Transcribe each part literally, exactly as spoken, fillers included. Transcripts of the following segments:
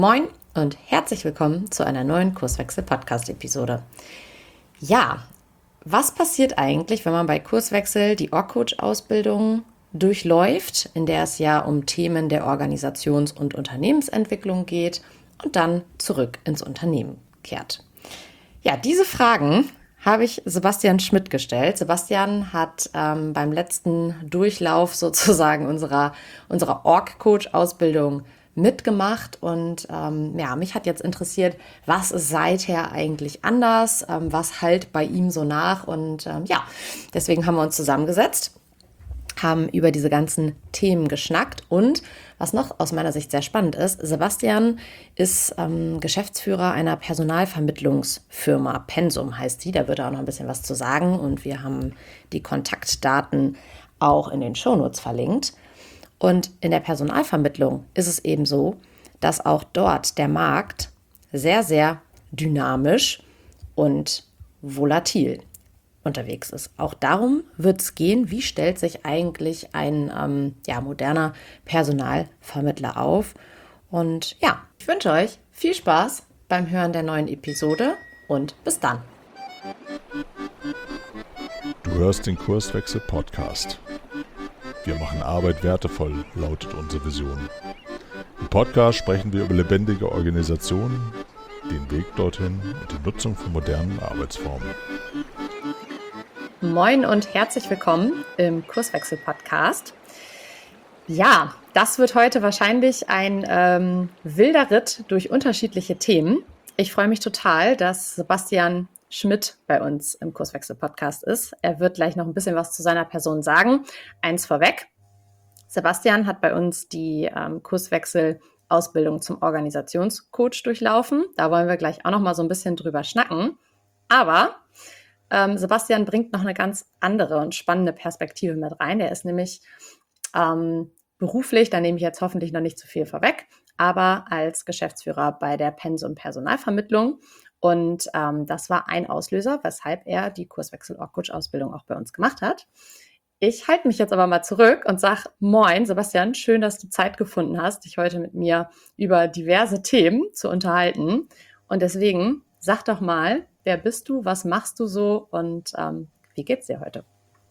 Moin und herzlich willkommen zu einer neuen Kurswechsel-Podcast-Episode. Ja, was passiert eigentlich, wenn man bei Kurswechsel die Org-Coach-Ausbildung durchläuft, in der es ja um Themen der Organisations- und Unternehmensentwicklung geht und dann zurück ins Unternehmen kehrt? Ja, diese Fragen habe ich Sebastian Schmidt gestellt. Sebastian hat ähm, beim letzten Durchlauf sozusagen unserer, unserer Org-Coach-Ausbildung mitgemacht und ähm, ja, mich hat jetzt interessiert, was ist seither eigentlich anders, ähm, was halt bei ihm so nach und ähm, ja, deswegen haben wir uns zusammengesetzt, haben über diese ganzen Themen geschnackt und was noch aus meiner Sicht sehr spannend ist, Sebastian ist ähm, Geschäftsführer einer Personalvermittlungsfirma, Pensum heißt die, da wird er auch noch ein bisschen was zu sagen und wir haben die Kontaktdaten auch in den Shownotes verlinkt. Und in der Personalvermittlung ist es eben so, dass auch dort der Markt sehr, sehr dynamisch und volatil unterwegs ist. Auch darum wird es gehen, wie stellt sich eigentlich ein ähm, ja, moderner Personalvermittler auf. Und ja, ich wünsche euch viel Spaß beim Hören der neuen Episode und bis dann. Du hörst den Kurswechsel-Podcast. Wir machen Arbeit wertevoll, lautet unsere Vision. Im Podcast sprechen wir über lebendige Organisationen, den Weg dorthin und die Nutzung von modernen Arbeitsformen. Moin und herzlich willkommen im Kurswechsel-Podcast. Ja, das wird heute wahrscheinlich ein ähm, wilder Ritt durch unterschiedliche Themen. Ich freue mich total, dass Sebastian Schmidt bei uns im Kurswechsel-Podcast ist. Er wird gleich noch ein bisschen was zu seiner Person sagen. Eins vorweg. Sebastian hat bei uns die ähm, Kurswechsel-Ausbildung zum Organisationscoach durchlaufen. Da wollen wir gleich auch noch mal so ein bisschen drüber schnacken. Aber ähm, Sebastian bringt noch eine ganz andere und spannende Perspektive mit rein. Er ist nämlich ähm, beruflich, da nehme ich jetzt hoffentlich noch nicht zu viel vorweg, aber als Geschäftsführer bei der Pensum Personalvermittlung. Und ähm, das war ein Auslöser, weshalb er die Kurswechsel-Org-Coach-Ausbildung auch bei uns gemacht hat. Ich halte mich jetzt aber mal zurück und sage, moin Sebastian, schön, dass du Zeit gefunden hast, dich heute mit mir über diverse Themen zu unterhalten. Und deswegen sag doch mal, wer bist du, was machst du so und ähm, wie geht's dir heute?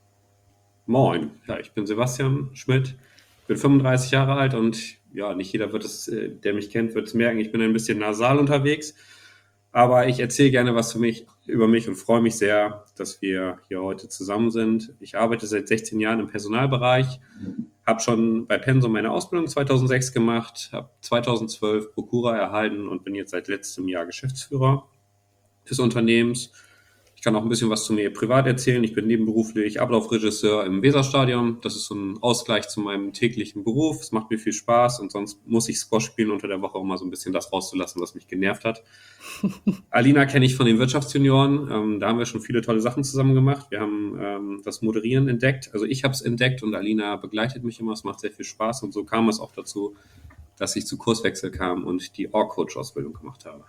Moin, ja, ich bin Sebastian Schmidt, bin fünfunddreißig Jahre alt und ja, nicht jeder wird es, äh, der mich kennt, wird es merken, ich bin ein bisschen nasal unterwegs, aber ich erzähle gerne was für mich, über mich und freue mich sehr, dass wir hier heute zusammen sind. Ich arbeite seit sechzehn Jahren im Personalbereich, habe schon bei Pensum meine Ausbildung zweitausendsechs gemacht, habe zweitausendzwölf Prokura erhalten und bin jetzt seit letztem Jahr Geschäftsführer des Unternehmens. Ich kann auch ein bisschen was zu mir privat erzählen. Ich bin nebenberuflich Ablaufregisseur im Weserstadion. Das ist so ein Ausgleich zu meinem täglichen Beruf. Es macht mir viel Spaß und sonst muss ich Squash spielen unter der Woche, um mal so ein bisschen das rauszulassen, was mich genervt hat. Alina kenne ich von den Wirtschaftsjunioren. Ähm, da haben wir schon viele tolle Sachen zusammen gemacht. Wir haben ähm, das Moderieren entdeckt. Also ich habe es entdeckt und Alina begleitet mich immer. Es macht sehr viel Spaß und so kam es auch dazu, dass ich zu Kurswechsel kam und die Org-Coach-Ausbildung gemacht habe.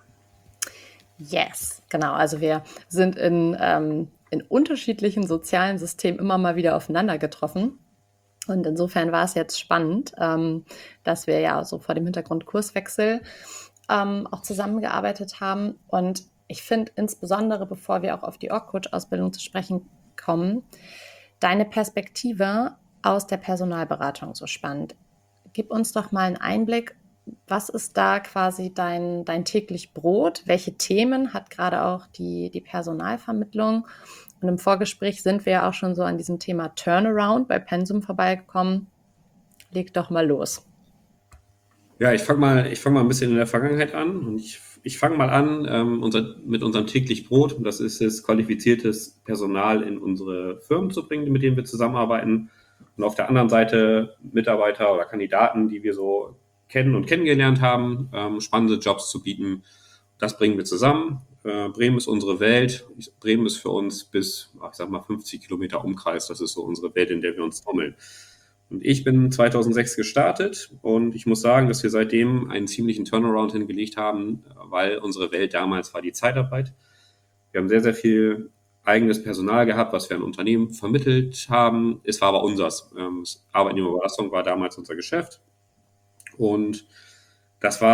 Yes, genau. Also wir sind in, ähm, in unterschiedlichen sozialen Systemen immer mal wieder aufeinander getroffen. Und insofern war es jetzt spannend, ähm, dass wir ja so vor dem Hintergrund Kurswechsel ähm, auch zusammengearbeitet haben. Und ich finde insbesondere, bevor wir auch auf die Org-Coach-Ausbildung zu sprechen kommen, deine Perspektive aus der Personalberatung so spannend. Gib uns doch mal einen Einblick. Was ist da quasi dein, dein täglich Brot? Welche Themen hat gerade auch die, die Personalvermittlung? Und im Vorgespräch sind wir ja auch schon so an diesem Thema Turnaround bei Pensum vorbeigekommen. Leg doch mal los. Ja, ich fange mal, ich fang mal ein bisschen in der Vergangenheit an und ich, ich fange mal an ähm, unser, mit unserem täglich Brot. Und das ist es, qualifiziertes Personal in unsere Firmen zu bringen, mit denen wir zusammenarbeiten. Und auf der anderen Seite Mitarbeiter oder Kandidaten, die wir so kennen und kennengelernt haben, ähm, spannende Jobs zu bieten. Das bringen wir zusammen. Äh, Bremen ist unsere Welt. Bremen ist für uns bis, ich sag mal, fünfzig Kilometer Umkreis. Das ist so unsere Welt, in der wir uns trommeln. Und ich bin zweitausendsechs gestartet und ich muss sagen, dass wir seitdem einen ziemlichen Turnaround hingelegt haben, weil unsere Welt damals war die Zeitarbeit. Wir haben sehr, sehr viel eigenes Personal gehabt, was wir an Unternehmen vermittelt haben. Es war aber unseres. Arbeitnehmerüberlassung war damals unser Geschäft. Und das war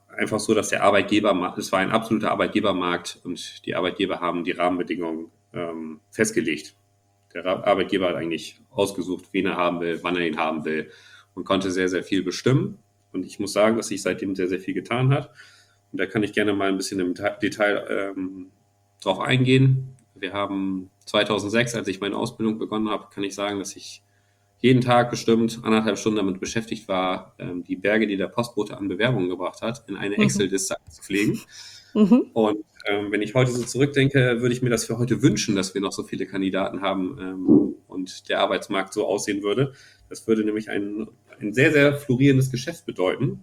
einfach so, dass der Arbeitgeber, es war ein absoluter Arbeitgebermarkt und die Arbeitgeber haben die Rahmenbedingungen ähm, festgelegt. Der Arbeitgeber hat eigentlich ausgesucht, wen er haben will, wann er ihn haben will und konnte sehr, sehr viel bestimmen. Und ich muss sagen, dass sich seitdem sehr, sehr viel getan hat. Und da kann ich gerne mal ein bisschen im Detail ähm, drauf eingehen. Wir haben zweitausendsechs, als ich meine Ausbildung begonnen habe, kann ich sagen, dass ich jeden Tag bestimmt anderthalb Stunden damit beschäftigt war, ähm, die Berge, die der Postbote an Bewerbungen gebracht hat, in eine Mhm. Excel-Liste zu pflegen. Mhm. Und ähm, wenn ich heute so zurückdenke, würde ich mir das für heute wünschen, dass wir noch so viele Kandidaten haben ähm, und der Arbeitsmarkt so aussehen würde. Das würde nämlich ein, ein sehr, sehr florierendes Geschäft bedeuten.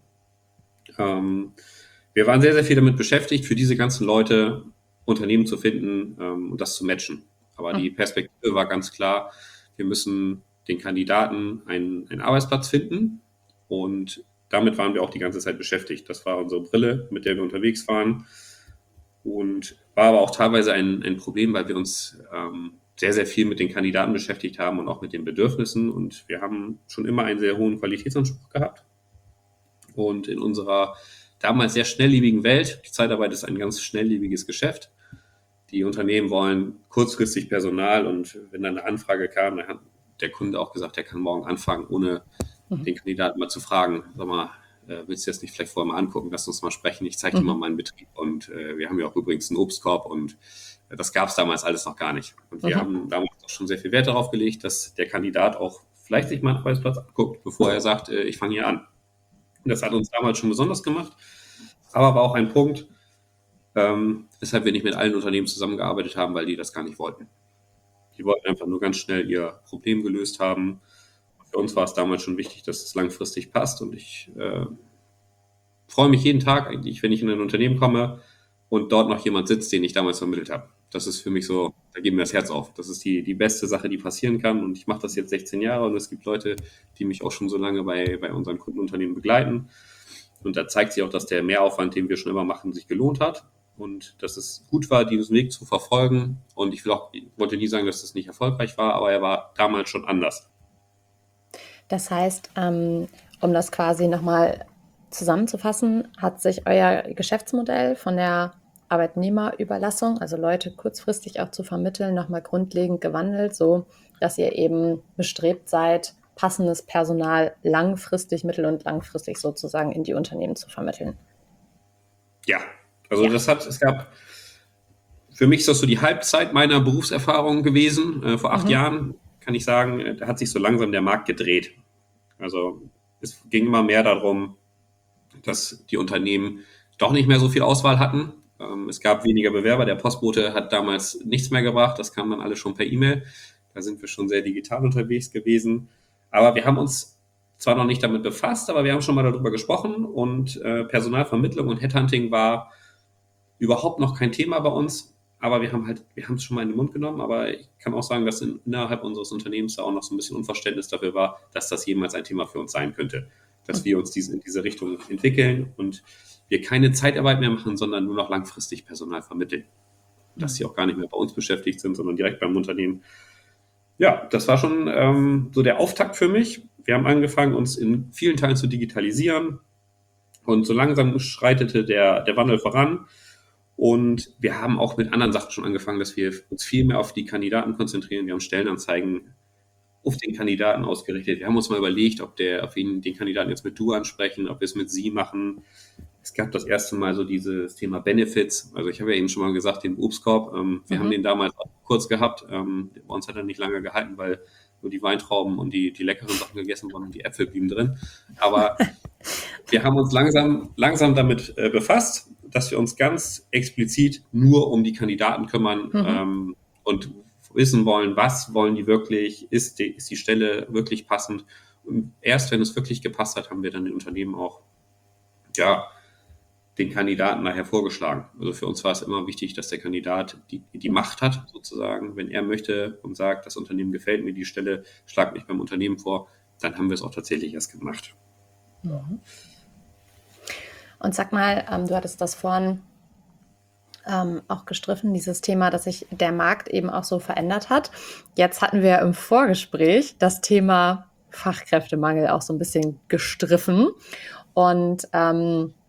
Ähm, wir waren sehr, sehr viel damit beschäftigt, für diese ganzen Leute Unternehmen zu finden ähm, und das zu matchen. Aber die Perspektive war ganz klar, wir müssen den Kandidaten einen, einen Arbeitsplatz finden und damit waren wir auch die ganze Zeit beschäftigt. Das war unsere Brille, mit der wir unterwegs waren und war aber auch teilweise ein, ein Problem, weil wir uns ähm, sehr, sehr viel mit den Kandidaten beschäftigt haben und auch mit den Bedürfnissen und wir haben schon immer einen sehr hohen Qualitätsanspruch gehabt und in unserer damals sehr schnelllebigen Welt, die Zeitarbeit ist ein ganz schnelllebiges Geschäft, die Unternehmen wollen kurzfristig Personal und wenn dann eine Anfrage kam, dann hat der Kunde auch gesagt, der kann morgen anfangen, ohne mhm. den Kandidaten mal zu fragen, sag mal, äh, willst du das nicht vielleicht vorher mal angucken, lass uns mal sprechen, ich zeige mhm. dir mal meinen Betrieb und äh, wir haben ja auch übrigens einen Obstkorb und äh, das gab es damals alles noch gar nicht. Und wir mhm. haben damals auch schon sehr viel Wert darauf gelegt, dass der Kandidat auch vielleicht sich mal einen Arbeitsplatz anguckt, bevor er sagt, äh, ich fange hier an. Und das hat uns damals schon besonders gemacht, aber war auch ein Punkt, ähm, weshalb wir nicht mit allen Unternehmen zusammengearbeitet haben, weil die das gar nicht wollten. Die wollten einfach nur ganz schnell ihr Problem gelöst haben. Für uns war es damals schon wichtig, dass es langfristig passt und ich äh, freue mich jeden Tag eigentlich, wenn ich in ein Unternehmen komme und dort noch jemand sitzt, den ich damals vermittelt habe. Das ist für mich so, da geht mir das Herz auf. Das ist die, die beste Sache, die passieren kann und ich mache das jetzt sechzehn Jahre und es gibt Leute, die mich auch schon so lange bei, bei unseren Kundenunternehmen begleiten und da zeigt sich auch, dass der Mehraufwand, den wir schon immer machen, sich gelohnt hat. Und dass es gut war, diesen Weg zu verfolgen. Und ich will auch, ich wollte nie sagen, dass das nicht erfolgreich war, aber er war damals schon anders. Das heißt, ähm, um das quasi nochmal zusammenzufassen, hat sich euer Geschäftsmodell von der Arbeitnehmerüberlassung, also Leute kurzfristig auch zu vermitteln, nochmal grundlegend gewandelt, so dass ihr eben bestrebt seid, passendes Personal langfristig, mittel- und langfristig sozusagen in die Unternehmen zu vermitteln. Ja. Also ja. das hat, es gab, für mich ist das so die Halbzeit meiner Berufserfahrung gewesen. Äh, vor acht mhm. Jahren kann ich sagen, da hat sich so langsam der Markt gedreht. Also es ging immer mehr darum, dass die Unternehmen doch nicht mehr so viel Auswahl hatten. Ähm, es gab weniger Bewerber. Der Postbote hat damals nichts mehr gebracht. Das kam dann alles schon per E-Mail. Da sind wir schon sehr digital unterwegs gewesen. Aber wir haben uns zwar noch nicht damit befasst, aber wir haben schon mal darüber gesprochen und äh, Personalvermittlung und Headhunting war überhaupt noch kein Thema bei uns, aber wir haben halt, wir haben es schon mal in den Mund genommen, aber ich kann auch sagen, dass in, innerhalb unseres Unternehmens da auch noch so ein bisschen Unverständnis dafür war, dass das jemals ein Thema für uns sein könnte, dass wir uns diese, in diese Richtung entwickeln und wir keine Zeitarbeit mehr machen, sondern nur noch langfristig Personal vermitteln. Dass sie auch gar nicht mehr bei uns beschäftigt sind, sondern direkt beim Unternehmen. Ja, das war schon ähm, so der Auftakt für mich. Wir haben angefangen, uns in vielen Teilen zu digitalisieren und so langsam schreitete der, der Wandel voran. Und wir haben auch mit anderen Sachen schon angefangen, dass wir uns viel mehr auf die Kandidaten konzentrieren. Wir haben Stellenanzeigen auf den Kandidaten ausgerichtet. Wir haben uns mal überlegt, ob, der, ob wir ihn, den Kandidaten jetzt mit Du ansprechen, ob wir es mit Sie machen. Es gab das erste Mal so dieses Thema Benefits. Also ich habe ja eben schon mal gesagt, den Obstkorb. Ähm, wir mhm. haben den damals auch kurz gehabt. Ähm, bei uns hat er nicht lange gehalten, weil nur die Weintrauben und die, die leckeren Sachen gegessen wurden und die Äpfel blieben drin. Aber wir haben uns langsam, langsam damit äh, befasst, dass wir uns ganz explizit nur um die Kandidaten kümmern mhm. ähm, und wissen wollen, was wollen die wirklich, ist die, ist die Stelle wirklich passend. Und erst wenn es wirklich gepasst hat, haben wir dann den Unternehmen auch ja, den Kandidaten nachher vorgeschlagen. Also für uns war es immer wichtig, dass der Kandidat die, die Macht hat, sozusagen. Wenn er möchte und sagt, das Unternehmen gefällt mir, die Stelle schlagt mich beim Unternehmen vor, dann haben wir es auch tatsächlich erst gemacht. Mhm. Und sag mal, ähm, du hattest das vorhin ähm, auch gestriffen, dieses Thema, dass sich der Markt eben auch so verändert hat. Jetzt hatten wir im Vorgespräch das Thema Fachkräftemangel auch so ein bisschen gestriffen. Und ähm,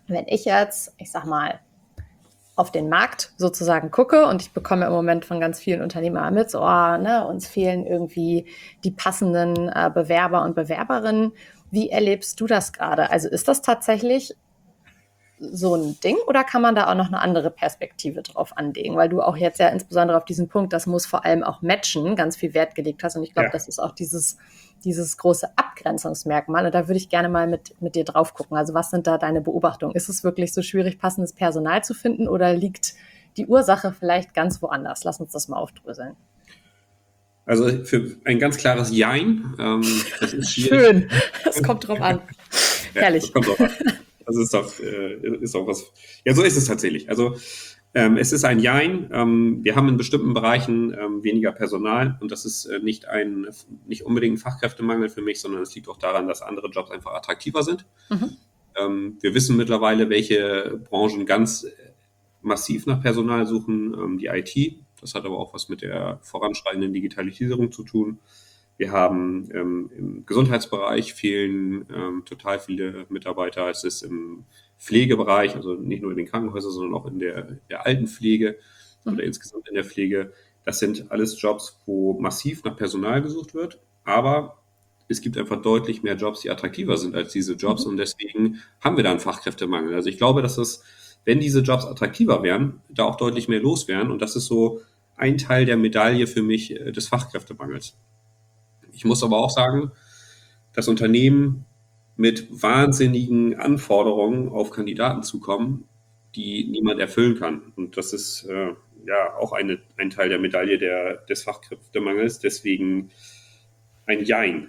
Wenn ich jetzt, ich sag mal, auf den Markt sozusagen gucke und ich bekomme im Moment von ganz vielen Unternehmern mit, so, oh, ne, uns fehlen irgendwie die passenden äh, Bewerber und Bewerberinnen. Wie erlebst du das gerade? Also ist das tatsächlich so ein Ding oder kann man da auch noch eine andere Perspektive drauf anlegen? Weil du auch jetzt ja insbesondere auf diesen Punkt, das muss vor allem auch matchen, ganz viel Wert gelegt hast. Und ich glaube, Ja. das ist auch dieses, dieses große Abgrenzungsmerkmal. Und da würde ich gerne mal mit, mit dir drauf gucken. Also was sind da deine Beobachtungen? Ist es wirklich so schwierig, passendes Personal zu finden oder liegt die Ursache vielleicht ganz woanders? Lass uns das mal aufdröseln. Also für ein ganz klares Jein. Ähm, das ist schwierig. Schön, es kommt drauf an. Ja, Herrlich. das kommt drauf an. Das ist doch, äh, ist auch was. Ja, so ist es tatsächlich. Also ähm, es ist ein Jein. Ähm, wir haben in bestimmten Bereichen ähm, weniger Personal und das ist äh, nicht ein nicht unbedingt ein Fachkräftemangel für mich, sondern es liegt auch daran, dass andere Jobs einfach attraktiver sind. Mhm. Ähm, wir wissen mittlerweile, welche Branchen ganz massiv nach Personal suchen. Ähm, die I T. Das hat aber auch was mit der voranschreitenden Digitalisierung zu tun. Wir haben ähm, im Gesundheitsbereich fehlen ähm, total viele Mitarbeiter. Es ist im Pflegebereich, also nicht nur in den Krankenhäusern, sondern auch in der, der Altenpflege oder Mhm. insgesamt in der Pflege. Das sind alles Jobs, wo massiv nach Personal gesucht wird. Aber es gibt einfach deutlich mehr Jobs, die attraktiver sind als diese Jobs. Mhm. Und deswegen haben wir da einen Fachkräftemangel. Also ich glaube, dass das, wenn diese Jobs attraktiver wären, da auch deutlich mehr los wären. Und das ist so ein Teil der Medaille für mich äh, des Fachkräftemangels. Ich muss aber auch sagen, dass Unternehmen mit wahnsinnigen Anforderungen auf Kandidaten zukommen, die niemand erfüllen kann. Und das ist äh, ja auch eine, ein Teil der Medaille der, des Fachkräftemangels. Deswegen ein Jein.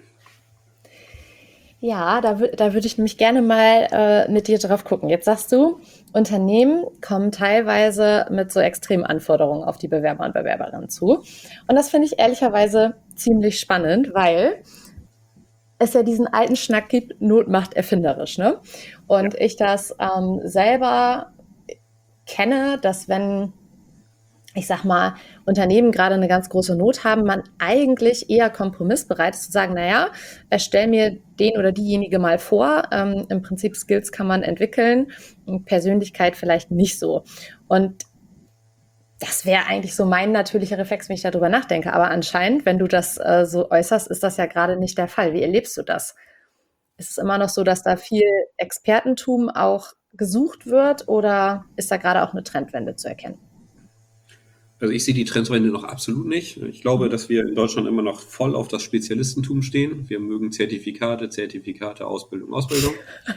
Ja, da, wür- da würde ich nämlich gerne mal äh, mit dir drauf gucken. Jetzt sagst du, Unternehmen kommen teilweise mit so extremen Anforderungen auf die Bewerber und Bewerberinnen zu. Und das finde ich ehrlicherweise ziemlich spannend, weil es ja diesen alten Schnack gibt, Not macht erfinderisch, ne? Und Ja. ich das ähm, selber kenne, dass wenn ich sag mal, Unternehmen gerade eine ganz große Not haben, man eigentlich eher kompromissbereit ist zu sagen, naja, erstell mir den oder diejenige mal vor. Ähm, im Prinzip Skills kann man entwickeln, Persönlichkeit vielleicht nicht so. Und das wäre eigentlich so mein natürlicher Reflex, wenn ich darüber nachdenke. Aber anscheinend, wenn du das äh, so äußerst, ist das ja gerade nicht der Fall. Wie erlebst du das? Ist es immer noch so, dass da viel Expertentum auch gesucht wird oder ist da gerade auch eine Trendwende zu erkennen? Also ich sehe die Trendwende noch absolut nicht. Ich glaube, dass wir in Deutschland immer noch voll auf das Spezialistentum stehen. Wir mögen Zertifikate, Zertifikate, Ausbildung, Ausbildung.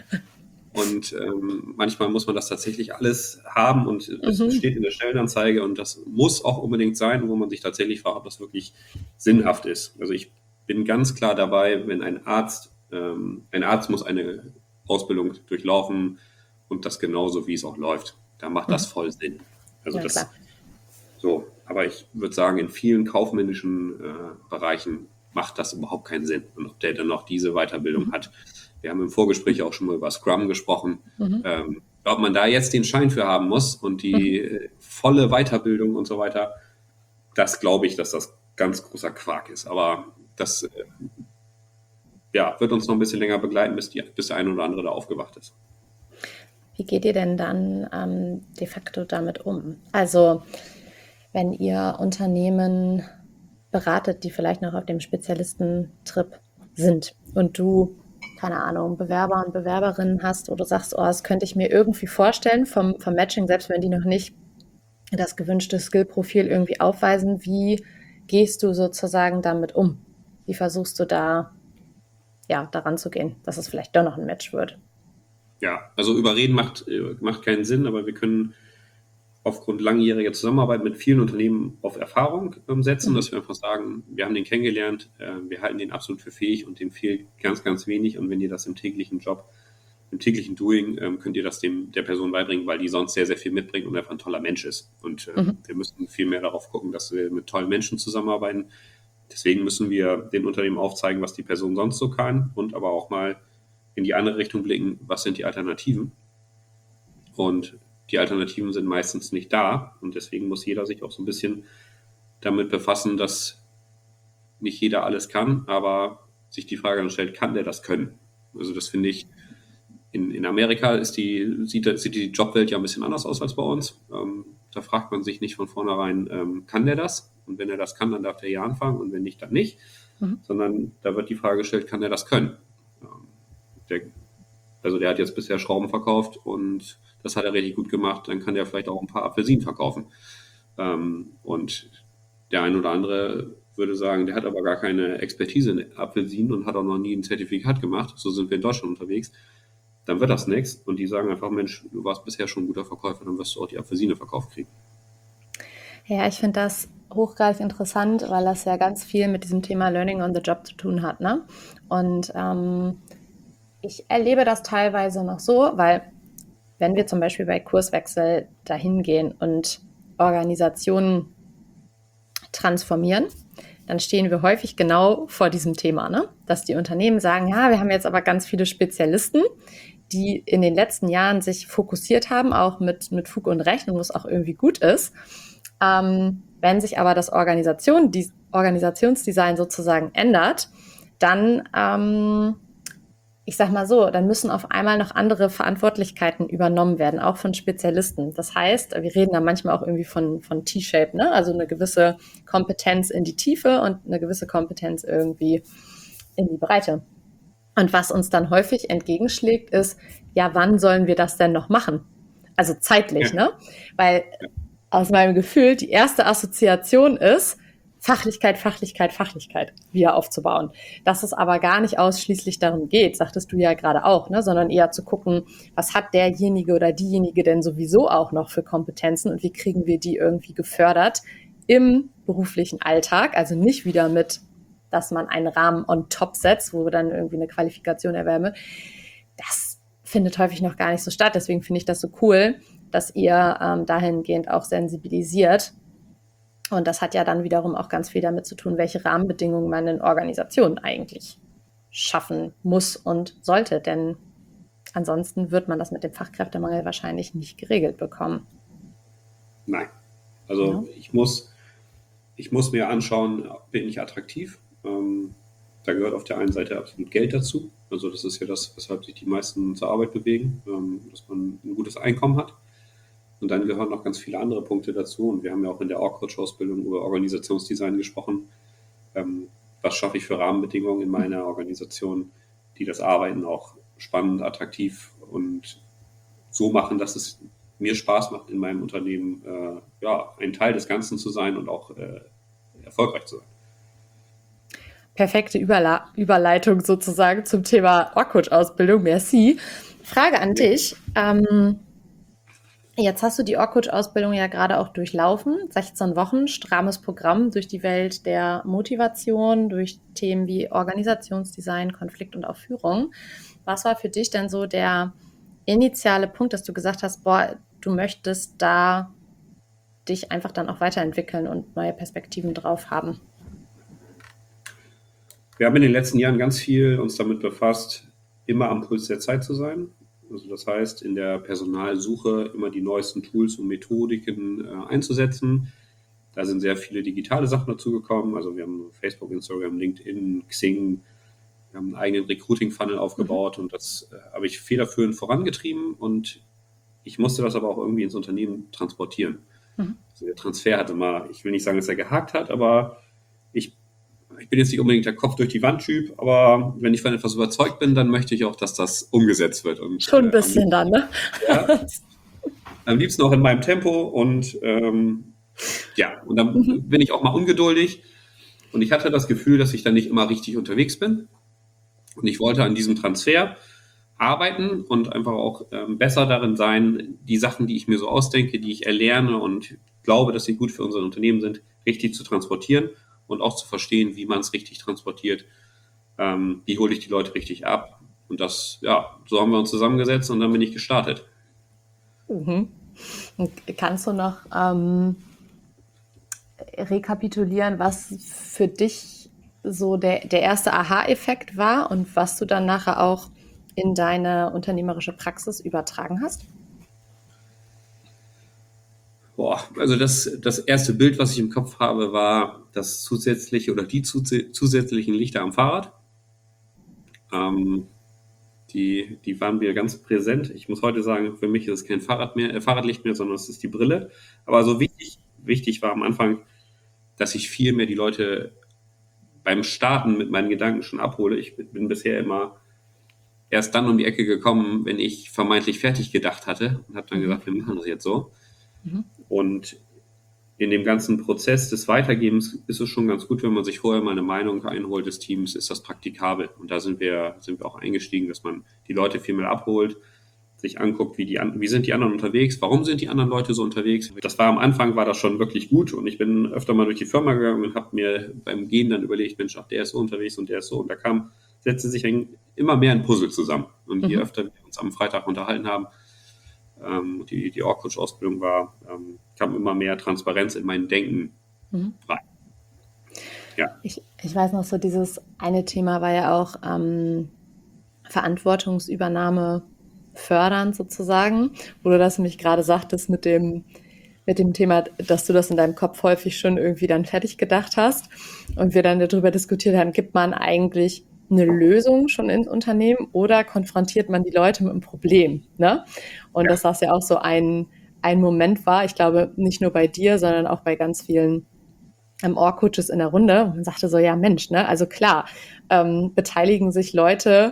Und ähm, manchmal muss man das tatsächlich alles haben und es Mhm. steht in der Stellenanzeige und das muss auch unbedingt sein, wo man sich tatsächlich fragt, ob das wirklich sinnhaft ist. Also ich bin ganz klar dabei, wenn ein Arzt, ähm, ein Arzt muss eine Ausbildung durchlaufen und das genauso, wie es auch läuft. Da macht das Mhm. voll Sinn. Also Ja, das klar. so, aber ich würde sagen, in vielen kaufmännischen äh, Bereichen macht das überhaupt keinen Sinn. Und ob der dann noch diese Weiterbildung Mhm. hat. Wir haben im Vorgespräch auch schon mal über Scrum gesprochen. Mhm. Ähm, ob man da jetzt den Schein für haben muss und die äh, volle Weiterbildung und so weiter, das glaube ich, dass das ganz großer Quark ist. Aber das äh, ja, wird uns noch ein bisschen länger begleiten, bis, die, bis der eine oder andere da aufgewacht ist. Wie geht ihr denn dann ähm, de facto damit um? Also, wenn ihr Unternehmen beratet, die vielleicht noch auf dem Spezialistentrip sind und du, keine Ahnung, Bewerber und Bewerberinnen hast, wo du sagst, oh, das könnte ich mir irgendwie vorstellen vom, vom Matching, selbst wenn die noch nicht das gewünschte Skillprofil irgendwie aufweisen, wie gehst du sozusagen damit um? Wie versuchst du da, ja, daran zu gehen, dass es vielleicht doch noch ein Match wird? Ja, also überreden macht, äh, macht keinen Sinn, aber wir können aufgrund langjähriger Zusammenarbeit mit vielen Unternehmen auf Erfahrung ähm, setzen, Mhm. dass wir einfach sagen, wir haben den kennengelernt, äh, wir halten den absolut für fähig und dem fehlt ganz, ganz wenig. Und wenn ihr das im täglichen Job, im täglichen Doing, ähm, könnt ihr das dem der Person beibringen, weil die sonst sehr, sehr viel mitbringt und einfach ein toller Mensch ist. Und äh, Mhm. wir müssen viel mehr darauf gucken, dass wir mit tollen Menschen zusammenarbeiten. Deswegen müssen wir den Unternehmen aufzeigen, was die Person sonst so kann und aber auch mal in die andere Richtung blicken, was sind die Alternativen. Und die Alternativen sind meistens nicht da. Und deswegen muss jeder sich auch so ein bisschen damit befassen, dass nicht jeder alles kann, aber sich die Frage dann stellt, kann der das können? Also das finde ich in, in Amerika ist die, sieht, sieht die Jobwelt ja ein bisschen anders aus als bei uns. Ähm, da fragt man sich nicht von vornherein, ähm, kann der das? Und wenn er das kann, dann darf der ja anfangen und wenn nicht, dann nicht. Mhm. Sondern da wird die Frage gestellt, kann der das können? Ähm, der, also der hat jetzt bisher Schrauben verkauft und das hat er richtig gut gemacht, dann kann der vielleicht auch ein paar Apfelsinen verkaufen. Ähm, und der ein oder andere würde sagen, der hat aber gar keine Expertise in Apfelsinen und hat auch noch nie ein Zertifikat gemacht. So sind wir in Deutschland unterwegs. Dann wird das nichts. Und die sagen einfach, Mensch, du warst bisher schon ein guter Verkäufer, dann wirst du auch die Apfelsine verkauft kriegen. Ja, ich finde das hochgradig interessant, weil das ja ganz viel mit diesem Thema Learning on the Job zu tun hat. Ne? Und ähm, ich erlebe das teilweise noch so, weil wenn wir zum Beispiel bei Kurswechsel dahin gehen und Organisationen transformieren, dann stehen wir häufig genau vor diesem Thema, ne? Dass die Unternehmen sagen, ja, wir haben jetzt aber ganz viele Spezialisten, die in den letzten Jahren sich fokussiert haben, auch mit, mit Fug und Recht und wo es auch irgendwie gut ist. Ähm, wenn sich aber das Organisation, die Organisationsdesign sozusagen ändert, dann, ähm, ich sag mal so, dann müssen auf einmal noch andere Verantwortlichkeiten übernommen werden, auch von Spezialisten. Das heißt, wir reden da manchmal auch irgendwie von, von T-Shape, ne? Also eine gewisse Kompetenz in die Tiefe und eine gewisse Kompetenz irgendwie in die Breite. Und was uns dann häufig entgegenschlägt, ist, ja, wann sollen wir das denn noch machen? Also zeitlich, ne? Weil aus meinem Gefühl die erste Assoziation ist, Fachlichkeit, Fachlichkeit, Fachlichkeit wieder aufzubauen. Dass es aber gar nicht ausschließlich darum geht, sagtest du ja gerade auch, ne, sondern eher zu gucken, was hat derjenige oder diejenige denn sowieso auch noch für Kompetenzen und wie kriegen wir die irgendwie gefördert im beruflichen Alltag. Also nicht wieder mit, dass man einen Rahmen on top setzt, wo wir dann irgendwie eine Qualifikation erwerben. Das findet häufig noch gar nicht so statt. Deswegen finde ich das so cool, dass ihr ähm, dahingehend auch sensibilisiert. Und das hat ja dann wiederum auch ganz viel damit zu tun, welche Rahmenbedingungen man in Organisationen eigentlich schaffen muss und sollte. Denn ansonsten wird man das mit dem Fachkräftemangel wahrscheinlich nicht geregelt bekommen. Nein. Also ja. ich muss, ich muss mir anschauen, bin ich attraktiv? Ähm, da gehört auf der einen Seite absolut Geld dazu. Also das ist ja das, weshalb sich die meisten zur Arbeit bewegen, ähm, dass man ein gutes Einkommen hat. Und dann gehören noch ganz viele andere Punkte dazu. Und wir haben ja auch in der Org-Coach-Ausbildung über Organisationsdesign gesprochen. Ähm, was schaffe ich für Rahmenbedingungen in meiner Organisation, die das Arbeiten auch spannend, attraktiv und so machen, dass es mir Spaß macht, in meinem Unternehmen äh, ja, ein Teil des Ganzen zu sein und auch äh, erfolgreich zu sein. Perfekte Überla- Überleitung sozusagen zum Thema Org-Coach-Ausbildung. Merci. Frage an dich. Ähm, Jetzt hast du die Org-Coach-Ausbildung ja gerade auch durchlaufen, sechzehn Wochen, strammes Programm durch die Welt der Motivation, durch Themen wie Organisationsdesign, Konflikt und auch Führung. Was war für dich denn so der initiale Punkt, dass du gesagt hast, boah, du möchtest da dich einfach dann auch weiterentwickeln und neue Perspektiven drauf haben? Wir haben in den letzten Jahren ganz viel uns damit befasst, immer am Puls der Zeit zu sein. Also das heißt, in der Personalsuche immer die neuesten Tools und Methodiken äh, einzusetzen. Da sind sehr viele digitale Sachen dazugekommen. Also wir haben Facebook, Instagram, LinkedIn, Xing, wir haben einen eigenen Recruiting-Funnel aufgebaut mhm. und das äh, habe ich federführend vorangetrieben und ich musste das aber auch irgendwie ins Unternehmen transportieren. Mhm. Also der Transfer hatte mal, ich will nicht sagen, dass er gehakt hat, aber ich Ich bin jetzt nicht unbedingt der Kopf durch die Wand-Typ, aber wenn ich von etwas überzeugt bin, dann möchte ich auch, dass das umgesetzt wird. Und, Schon ein bisschen äh, dann, ne? Ja, am liebsten auch in meinem Tempo und ähm, ja, und dann mhm. bin ich auch mal ungeduldig und ich hatte das Gefühl, dass ich dann nicht immer richtig unterwegs bin und ich wollte an diesem Transfer arbeiten und einfach auch ähm, besser darin sein, die Sachen, die ich mir so ausdenke, die ich erlerne und glaube, dass sie gut für unser Unternehmen sind, richtig zu transportieren. Und auch zu verstehen, wie man es richtig transportiert, ähm, wie hole ich die Leute richtig ab. Und das, ja, so haben wir uns zusammengesetzt und dann bin ich gestartet. Mhm. Kannst du noch ähm, rekapitulieren, was für dich so der, der erste Aha-Effekt war und was du dann nachher auch in deine unternehmerische Praxis übertragen hast? Boah, also das, das erste Bild, was ich im Kopf habe, war das zusätzliche oder die zusätzlichen Lichter am Fahrrad. Ähm, Die, die waren mir ganz präsent. Ich muss heute sagen, für mich ist es kein Fahrrad mehr, äh, Fahrradlicht mehr, sondern es ist die Brille. Aber so wichtig, wichtig war am Anfang, dass ich viel mehr die Leute beim Starten mit meinen Gedanken schon abhole. Ich bin bisher immer erst dann um die Ecke gekommen, wenn ich vermeintlich fertig gedacht hatte und habe dann gesagt, wir machen das jetzt so. Mhm. Und in dem ganzen Prozess des Weitergebens ist es schon ganz gut, wenn man sich vorher mal eine Meinung einholt des Teams, ist das praktikabel? Und da sind wir, sind wir auch eingestiegen, dass man die Leute viel mehr abholt, sich anguckt, wie, die, wie sind die anderen unterwegs, warum sind die anderen Leute so unterwegs. Das war am Anfang, war das schon wirklich gut und ich bin öfter mal durch die Firma gegangen und habe mir beim Gehen dann überlegt, Mensch, ach, der ist so unterwegs und der ist so. Und da kam, setzte sich ein, immer mehr ein Puzzle zusammen. Und mhm. je öfter wir uns am Freitag unterhalten haben, ähm, die, die Org-Coach-Ausbildung war, ähm, kam immer mehr Transparenz in mein Denken mhm. rein. Ja. Ich, ich weiß noch, so dieses eine Thema war ja auch ähm, Verantwortungsübernahme fördern sozusagen, wo du das nämlich gerade sagtest mit dem, mit dem Thema, dass du das in deinem Kopf häufig schon irgendwie dann fertig gedacht hast und wir dann darüber diskutiert haben, gibt man eigentlich eine Lösung schon ins Unternehmen oder konfrontiert man die Leute mit einem Problem, ne? Und ja. dass das ja auch so ein, ein Moment war, ich glaube nicht nur bei dir, sondern auch bei ganz vielen ähm, Org-Coaches in der Runde und man sagte so, ja Mensch, ne? Also klar, ähm, beteiligen sich Leute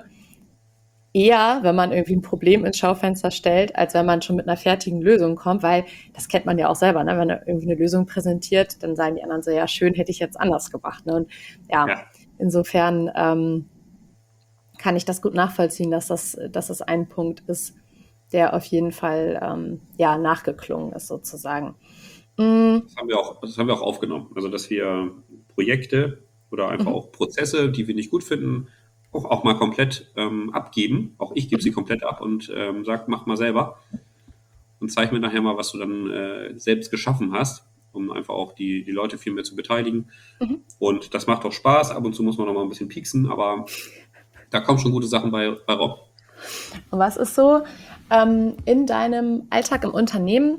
eher, wenn man irgendwie ein Problem ins Schaufenster stellt, als wenn man schon mit einer fertigen Lösung kommt, weil das kennt man ja auch selber, ne? Wenn er irgendwie eine Lösung präsentiert, dann sagen die anderen so, ja schön, hätte ich jetzt anders gemacht. Ne? Und ja, ja. insofern ähm, kann ich das gut nachvollziehen, dass das, dass das ein Punkt ist, der auf jeden Fall ähm, ja, nachgeklungen ist sozusagen. Mhm. Das haben wir auch, das haben wir auch aufgenommen, also dass wir Projekte oder einfach mhm. auch Prozesse, die wir nicht gut finden, Auch, auch mal komplett ähm, abgeben. Auch ich gebe sie komplett ab und ähm, sage, mach mal selber. Und zeig mir nachher mal, was du dann äh, selbst geschaffen hast, um einfach auch die, die Leute viel mehr zu beteiligen. Mhm. Und das macht auch Spaß. Ab und zu muss man noch mal ein bisschen pieksen, aber da kommen schon gute Sachen bei, bei Rob. Und was ist so ähm, in deinem Alltag im Unternehmen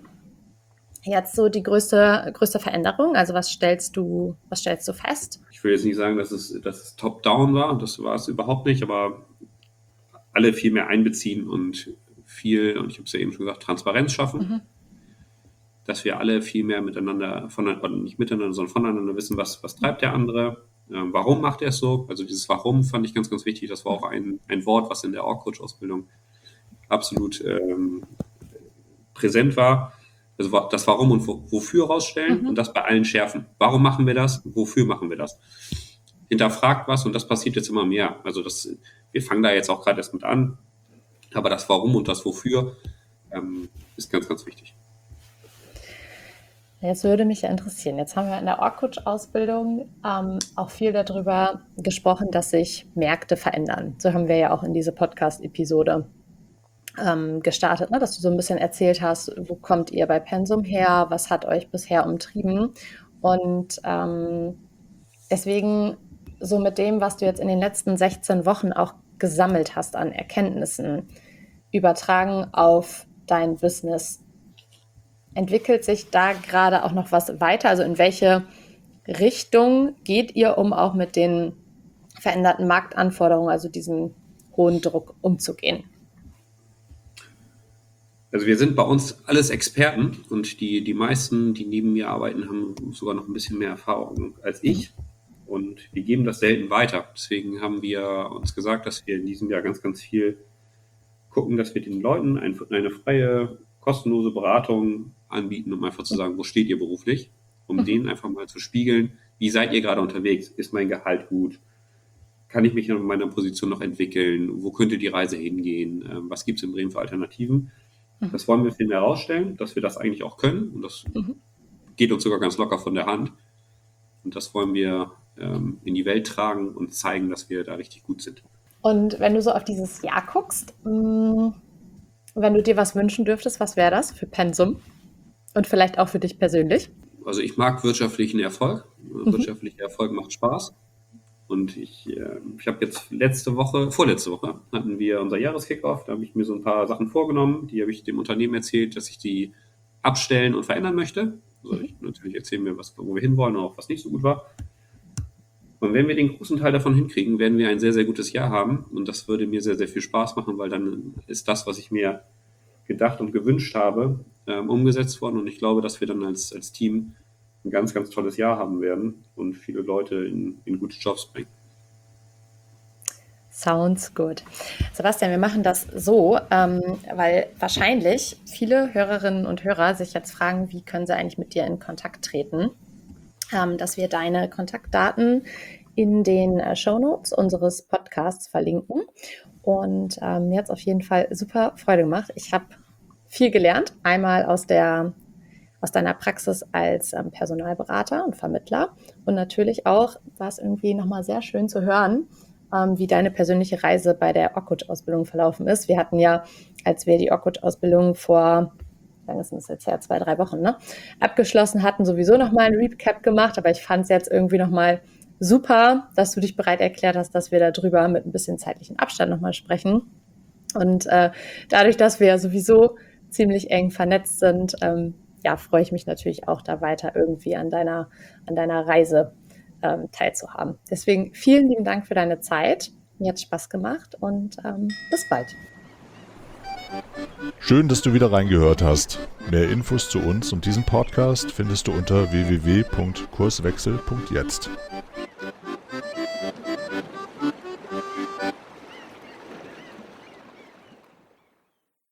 jetzt so die größte, größte Veränderung? Also was stellst du, was stellst du fest? Ich will jetzt nicht sagen, dass es, dass es top-down war, das war es überhaupt nicht, aber alle viel mehr einbeziehen und viel, und ich habe es ja eben schon gesagt, Transparenz schaffen, mhm. dass wir alle viel mehr miteinander, voneinander, nicht miteinander, sondern voneinander wissen, was, was treibt der andere, äh, warum macht er es so, also dieses Warum fand ich ganz, ganz wichtig, das war auch ein, ein Wort, was in der Org-Coach-Ausbildung absolut ähm, präsent war. Also das Warum und Wofür rausstellen mhm. und das bei allen schärfen. Warum machen wir das? Wofür machen wir das? Hinterfragt was und das passiert jetzt immer mehr. Also das, wir fangen da jetzt auch gerade erst mit an, aber das Warum und das Wofür ähm, ist ganz, ganz wichtig. Jetzt würde mich ja interessieren, jetzt haben wir in der Org-Coach-Ausbildung ähm, auch viel darüber gesprochen, dass sich Märkte verändern. So haben wir ja auch in diese Podcast-Episode Ähm, gestartet, ne? Dass du so ein bisschen erzählt hast, wo kommt ihr bei Pensum her, was hat euch bisher umtrieben und ähm, deswegen so mit dem, was du jetzt in den letzten sechzehn Wochen auch gesammelt hast an Erkenntnissen, übertragen auf dein Business, entwickelt sich da gerade auch noch was weiter? Also in welche Richtung geht ihr, um auch mit den veränderten Marktanforderungen, also diesem hohen Druck umzugehen? Also wir sind bei uns alles Experten und die, die meisten, die neben mir arbeiten, haben sogar noch ein bisschen mehr Erfahrung als ich und wir geben das selten weiter. Deswegen haben wir uns gesagt, dass wir in diesem Jahr ganz, ganz viel gucken, dass wir den Leuten ein, eine freie, kostenlose Beratung anbieten, um einfach zu sagen, wo steht ihr beruflich, um mhm. denen einfach mal zu spiegeln, wie seid ihr gerade unterwegs? Ist mein Gehalt gut? Kann ich mich in meiner Position noch entwickeln? Wo könnte die Reise hingehen? Was gibt es in Bremen für Alternativen? Das wollen wir viel mehr herausstellen, dass wir das eigentlich auch können. Und das mhm. geht uns sogar ganz locker von der Hand. Und das wollen wir ähm, in die Welt tragen und zeigen, dass wir da richtig gut sind. Und wenn du so auf dieses Jahr guckst, mh, wenn du dir was wünschen dürftest, was wäre das für Pensum? Und vielleicht auch für dich persönlich? Also ich mag wirtschaftlichen Erfolg. Mhm. Wirtschaftlicher Erfolg macht Spaß. Und ich, äh, ich habe jetzt letzte Woche, vorletzte Woche, hatten wir unser Jahreskickoff. Da habe ich mir so ein paar Sachen vorgenommen. Die habe ich dem Unternehmen erzählt, dass ich die abstellen und verändern möchte. Also ich natürlich erzählen mir, was, wo wir hinwollen und auch was nicht so gut war. Und wenn wir den großen Teil davon hinkriegen, werden wir ein sehr, sehr gutes Jahr haben. Und das würde mir sehr, sehr viel Spaß machen, weil dann ist das, was ich mir gedacht und gewünscht habe, ähm, umgesetzt worden. Und ich glaube, dass wir dann als, als Team ein ganz, ganz tolles Jahr haben werden und viele Leute in, in gute Jobs bringen. Sounds good. Sebastian, wir machen das so, ähm, weil wahrscheinlich viele Hörerinnen und Hörer sich jetzt fragen, wie können sie eigentlich mit dir in Kontakt treten, ähm, dass wir deine Kontaktdaten in den äh, Shownotes unseres Podcasts verlinken. Und ähm, mir hat es auf jeden Fall super Freude gemacht. Ich habe viel gelernt, einmal aus der aus deiner Praxis als ähm, Personalberater und Vermittler und natürlich auch war es irgendwie nochmal sehr schön zu hören, ähm, wie deine persönliche Reise bei der Orkut-Ausbildung verlaufen ist. Wir hatten ja, als wir die Orkut-Ausbildung vor, wie lange ist das jetzt her, zwei, drei Wochen, ne, abgeschlossen hatten, sowieso nochmal ein Recap gemacht, aber ich fand es jetzt irgendwie nochmal super, dass du dich bereit erklärt hast, dass wir darüber mit ein bisschen zeitlichen Abstand nochmal sprechen. Und äh, dadurch, dass wir ja sowieso ziemlich eng vernetzt sind, ähm, ja, freue ich mich natürlich auch, da weiter irgendwie an deiner, an deiner Reise ähm, teilzuhaben. Deswegen vielen lieben Dank für deine Zeit. Mir hat Spaß gemacht und ähm, bis bald. Schön, dass du wieder reingehört hast. Mehr Infos zu uns und diesem Podcast findest du unter w w w punkt kurswechsel punkt jetzt.